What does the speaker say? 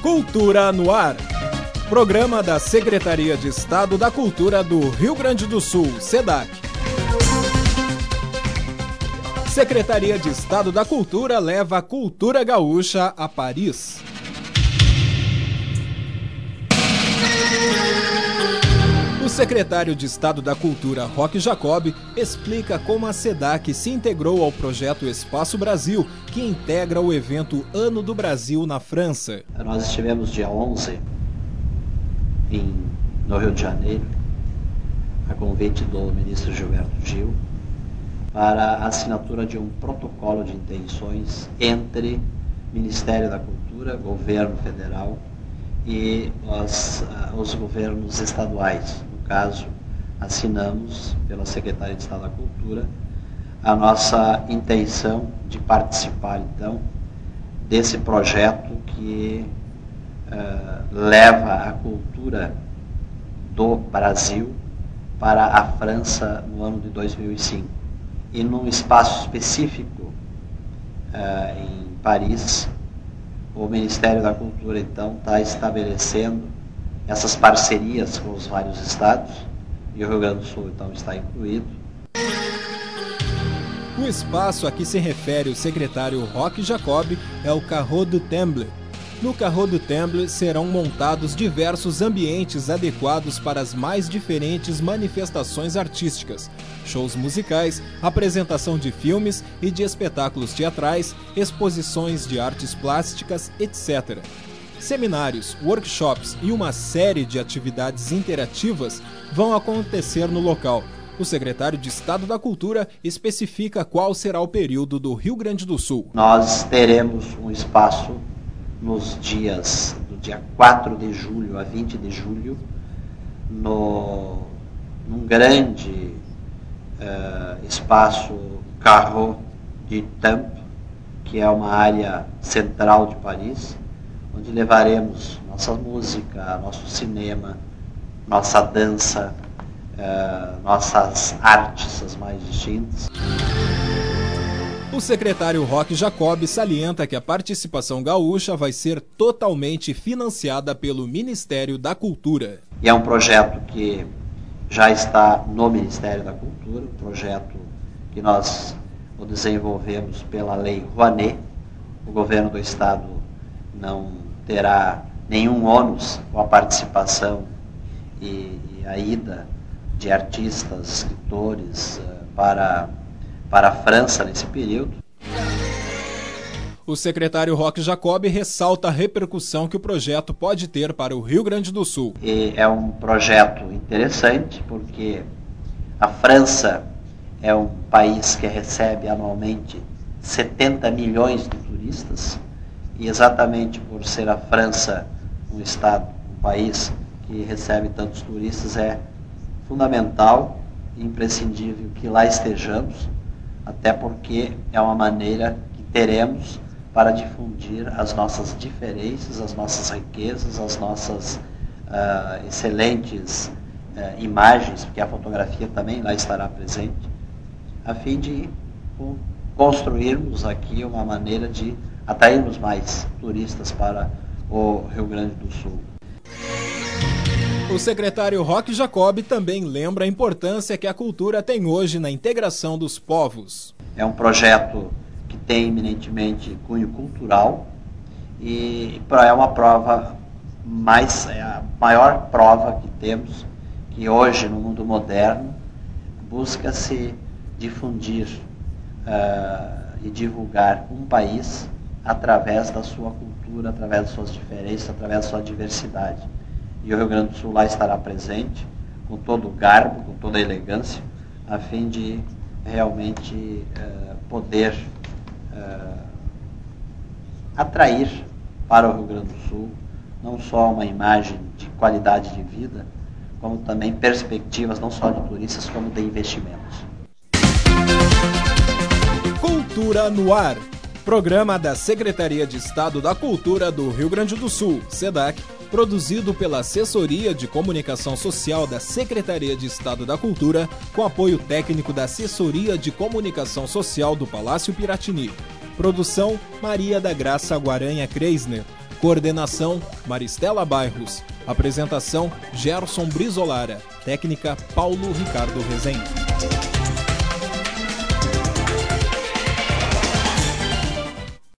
Cultura no Ar. Programa da Secretaria de Estado da Cultura do Rio Grande do Sul, SEDAC. Secretaria de Estado da Cultura leva a cultura gaúcha a Paris. O secretário de Estado da Cultura, Roque Jacob, explica como a SEDAC se integrou ao projeto Espaço Brasil, que integra o evento Ano do Brasil na França. Nós estivemos dia 11 no Rio de Janeiro, a convite do ministro Gilberto Gil, para a assinatura de um protocolo de intenções entre Ministério da Cultura, Governo Federal e os governos estaduais. No caso, assinamos pela Secretaria de Estado da Cultura a nossa intenção de participar, então, desse projeto que leva a cultura do Brasil para a França no ano de 2005. E num espaço específico em Paris, o Ministério da Cultura, então, está estabelecendo essas parcerias com os vários estados, e o Rio Grande do Sul, então, está incluído. O espaço a que se refere o secretário Roque Jacob é o Carreau du Temple. No Carreau du Temple serão montados diversos ambientes adequados para as mais diferentes manifestações artísticas, shows musicais, apresentação de filmes e de espetáculos teatrais, exposições de artes plásticas, etc. Seminários, workshops e uma série de atividades interativas vão acontecer no local. O secretário de Estado da Cultura especifica qual será o período do Rio Grande do Sul. Nós teremos um espaço nos dias do dia 4 de julho a 20 de julho, num grande espaço Carreau du Temple, que é uma área central de Paris, onde levaremos nossa música, nosso cinema, nossa dança, nossas artes as mais distintas. O secretário Roque Jacob salienta que a participação gaúcha vai ser totalmente financiada pelo Ministério da Cultura. E é um projeto que já está no Ministério da Cultura, um projeto que nós o desenvolvemos pela Lei Rouanet. O governo do Estado não terá nenhum ônus com a participação e a ida de artistas, escritores para a França nesse período. O secretário Roque Jacob ressalta a repercussão que o projeto pode ter para o Rio Grande do Sul. E é um projeto interessante porque a França é um país que recebe anualmente 70 milhões de turistas, e exatamente por ser a França um estado, um país que recebe tantos turistas, é fundamental e imprescindível que lá estejamos, até porque é uma maneira que teremos para difundir as nossas diferenças, as nossas riquezas, as nossas excelentes imagens, porque a fotografia também lá estará presente, a fim de construirmos aqui uma maneira de atrairmos mais turistas para o Rio Grande do Sul. O secretário Roque Jacob também lembra a importância que a cultura tem hoje na integração dos povos. É um projeto que tem eminentemente cunho cultural e é uma prova é a maior prova que temos, que hoje no mundo moderno busca-se difundir e divulgar um país através da sua cultura, através das suas diferenças, através da sua diversidade. E o Rio Grande do Sul lá estará presente, com todo o garbo, com toda a elegância, a fim de realmente poder atrair para o Rio Grande do Sul não só uma imagem de qualidade de vida, como também perspectivas não só de turistas, como de investimentos. Cultura no Ar. Programa da Secretaria de Estado da Cultura do Rio Grande do Sul, SEDAC, produzido pela Assessoria de Comunicação Social da Secretaria de Estado da Cultura, com apoio técnico da Assessoria de Comunicação Social do Palácio Piratini. Produção Maria da Graça Guaranha Kreisner. Coordenação, Maristela Bairros. Apresentação, Gerson Brizolara. Técnica, Paulo Ricardo Rezende.